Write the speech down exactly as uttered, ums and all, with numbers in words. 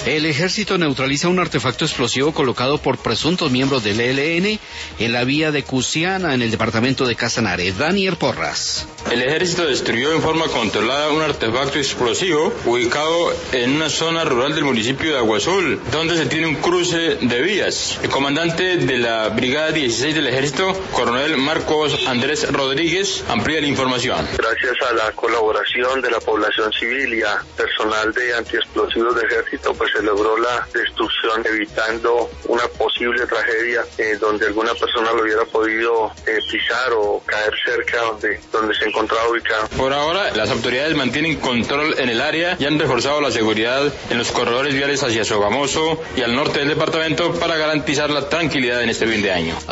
El ejército neutraliza un artefacto explosivo colocado por presuntos miembros del E L N en la vía de Cusiana, en el departamento de Casanare. Daniel Porras. El ejército destruyó en forma controlada un artefacto explosivo ubicado en una zona rural del municipio de Agua Azul, donde se tiene un cruce de vías. El comandante de la Brigada dieciséis del Ejército, coronel Marcos Andrés Rodríguez, amplía la información. Gracias a la colaboración de la población civil y a personal de antiexplosivos del Ejército, pues se logró la destrucción, evitando una posible tragedia eh, donde alguna persona lo hubiera podido eh, pisar o caer cerca donde, donde se encontraba ubicado. Por ahora, las autoridades mantienen control en el área y han reforzado la seguridad en los corredores viales hacia Sogamoso y al norte del departamento para garantizar la tranquilidad en este fin de año.